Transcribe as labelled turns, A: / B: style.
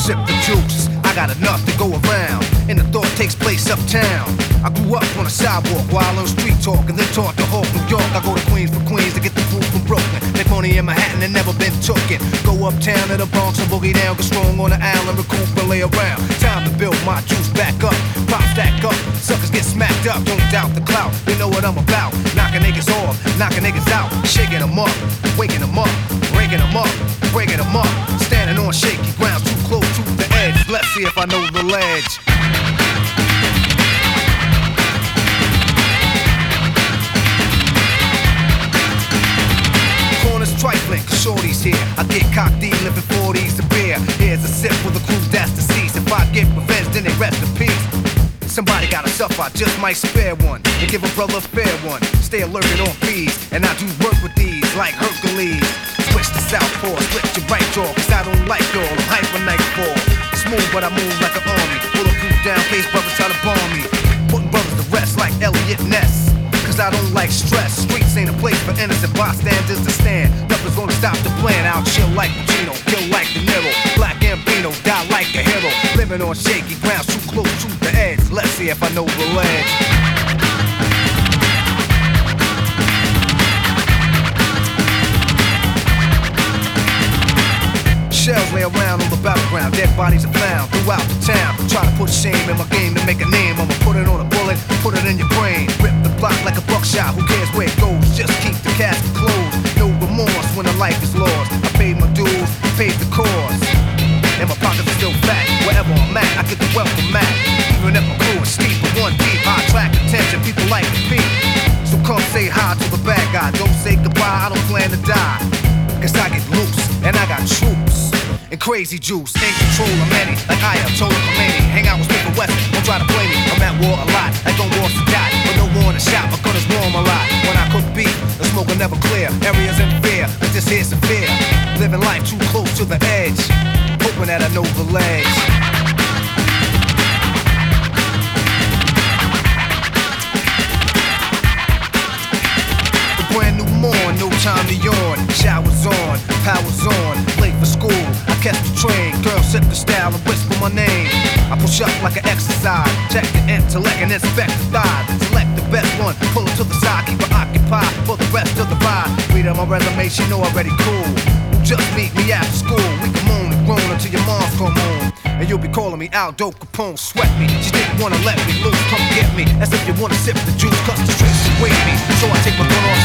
A: sip the juice. I got enough to go around, and the thought takes place uptown. I grew up on a sidewalk while on street talk, and then taught to Hawk, New York. I go to Queens for Queens to get the food from Brooklyn. Make money in Manhattan and never been tooken. Go uptown to the Bronx and boogie down, get strong on the island, recoup and lay around. Time to build my juice back up, pop stack up, suckers get smacked up. Don't doubt the clout, they know what I'm about. Knocking niggas off, knocking niggas out, shaking them up, waking them up, breaking them up, breaking them up. Standing on shaky ground, too close to the edge. Let's see if I know the ledge. Trifling, cause shorty's here. I get cocked, living 40s of beer. Here's a sip for the crew that's deceased. If I get revenge, then they rest in peace. Somebody gotta suffer, I just might spare one and give a brother a fair one. Stay alerted on fees, and I do work with these like Hercules. Switch to southpaw, split your right jaw, cause I don't like y'all. I'm hyper nightfall. Smooth, but I move like an army. Bulletproof down, case brothers try to bomb me. Putting brothers to rest like Elliot Ness. Cause I don't like stress. Streets ain't a place for innocent bystanders to stand. Nothing's gonna stop the plan. I'll chill like Pacino, kill like De Niro, Black Gambino, die like a hero. Living on shaky ground, too close to the edge. Let's see if I know the ledge. Shells lay around on the battleground, dead bodies are found throughout the town. Try to put shame in my game to make a name. I'ma put it on a bullet, put it in your brain. Rip the block like a buckshot, who cares where it goes? Just keep the casket closed. No remorse when a life is lost. I paid my dues, paid the cost, and my pockets are still fat. Wherever I'm at, I get the welcome mat. Even if my crew is steep, but one deep, I attract attention, people like to peep. So come say hi to the bad guy, don't say goodbye, I don't plan to die. Cause I get loose, and I got troops and crazy juice, in control of many, like Ayatollah Khomeini. Hang out with Smith and Wesson, don't try to play me. I'm at war a lot, like on war to die, but no war in the shop. My gun is warm a lot. When I cook beef, the smoke will never clear. Areas in fear, but this here's severe. Living life too close to the edge, hoping that I know the ledge. Brand new morn, no time to yawn. Showers on, powers on. Late for school, I catch the train. Girl sip the style and whisper my name. I push up like an exercise. Check the intellect and inspect the thighs. Select the best one, pull it to the side. Keep her occupied for the rest of the ride. Read on my resume, she know already cool. Just meet me after school. We can moan and groan until your mom's come home. And you'll be calling me Aldo Capone, sweat me. She didn't wanna let me loose, come get me. As if you wanna sip the juice, cause the streets await me. So I take my gun off